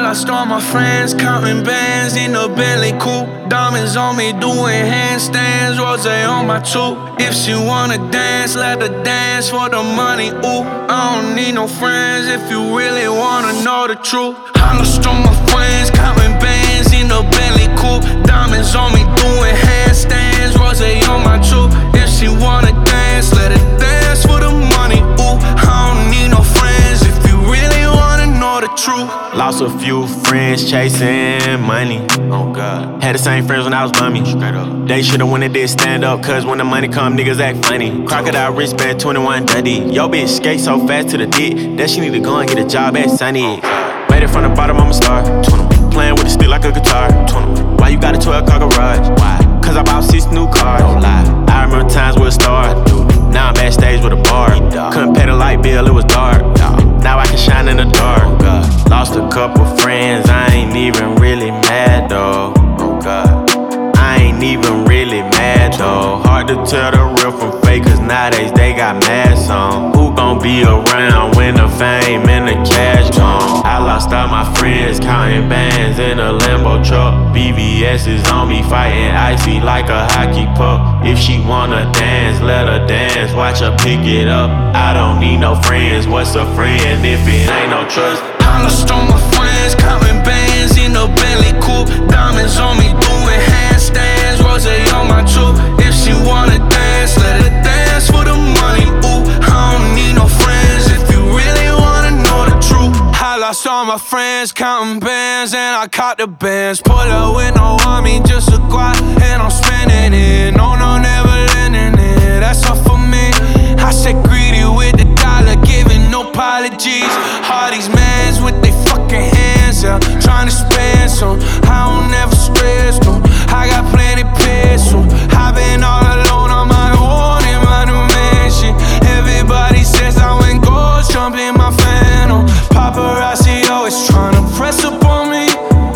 lost all my friends, counting bands in a Bentley coupe. Diamonds on me doing handstands, rose on my tooth. If she wanna dance, let her dance for the money, ooh. I don't need no friends if you really wanna know the truth. I lost all my friends, counting bands in a Bentley coupe. Diamonds on me doing handstands, rose on my tooth. If she wanna dance, let her dance for the money, ooh. I don't need no friends if you really wanna know the truth. Lost a few friends chasing money. Oh God. Had the same friends when I was bummy. Straight up. They should've when they did stand up, cause when the money come, niggas act funny. Crocodile wristband, 21 Dundee. Yo bitch skate so fast to the dick that she need to go and get a job at Sunny. Made it from the bottom, I'm a star. Playing with the stick like a guitar. Why you got a 12-car garage? Why? Cause I bought 6 new cars. Don't lie. I remember times with a star. Now I'm backstage with a bar. Couldn't pay the light bill, it was dark. Now I can shine in the dark. Lost a couple friends, I ain't even really mad though. Oh God. I ain't even really mad though. Hard to tell the real from fake, cause nowadays they got masks on. Who gon' be around when the fame and the cash gone? I lost all my friends, counting bands in a Lambo truck. BBS is on me, fighting icy like a hockey puck. If she wanna dance, let her dance, watch her pick it up. I don't need no friends, what's a friend if it ain't no trust? I lost all my friends, counting bands in a Bentley coupe. Diamonds on me doing handstands, rose on my tooth. If she wanna dance, let her dance for the money, ooh. I don't need no friends if you really wanna know the truth. I lost all my friends, counting bands, and I caught the bands. Pull up with no army, just a quad, and I'm spending it. No, never lending it, that's all for me. I said greedy with the dollar, giving no apologies. All these mans with they fucking hands out, trying to spend some. I don't ever stress, no. I got plenty pesos. I've been all alone on my own in my new mansion. Everybody says I went gold, jumping my phantom. Paparazzi always trying to press up on me.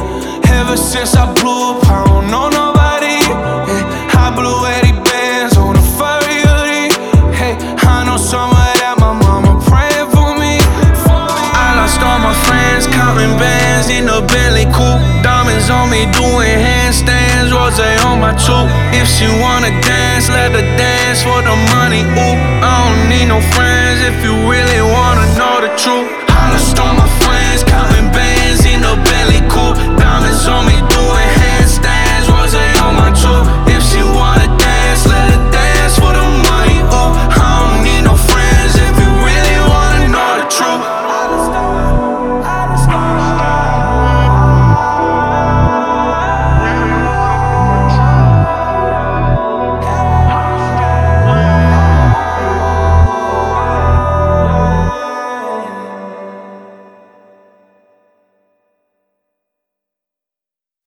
Ever since I blew up, I don't know nobody. I blew 80 bands on a furry hoodie. Hey, I know some of that my mama praying for me. I lost all my friends, counting bands in a Bentley coupe. Diamonds on me doing handstands, rose on my tooth. If she wanna dance, let her dance for the money, ooh. I don't need no friends if you really wanna know the truth. I lost all my friends.